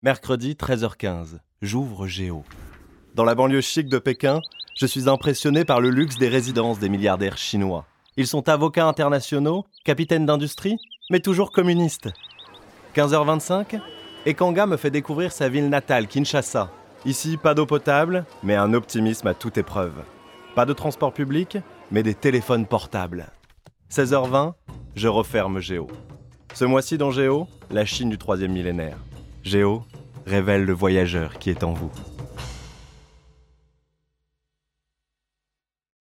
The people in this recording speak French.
Mercredi 13h15, j'ouvre Géo. Dans la banlieue chic de Pékin, je suis impressionné par le luxe des résidences des milliardaires chinois. Ils sont avocats internationaux, capitaines d'industrie, mais toujours communistes. 15h25, Ekanga me fait découvrir sa ville natale, Kinshasa. Ici, pas d'eau potable, mais un optimisme à toute épreuve. Pas de transport public, mais des téléphones portables. 16h20, je referme Géo. Ce mois-ci dans Géo, la Chine du 3e millénaire. Géo révèle le voyageur qui est en vous.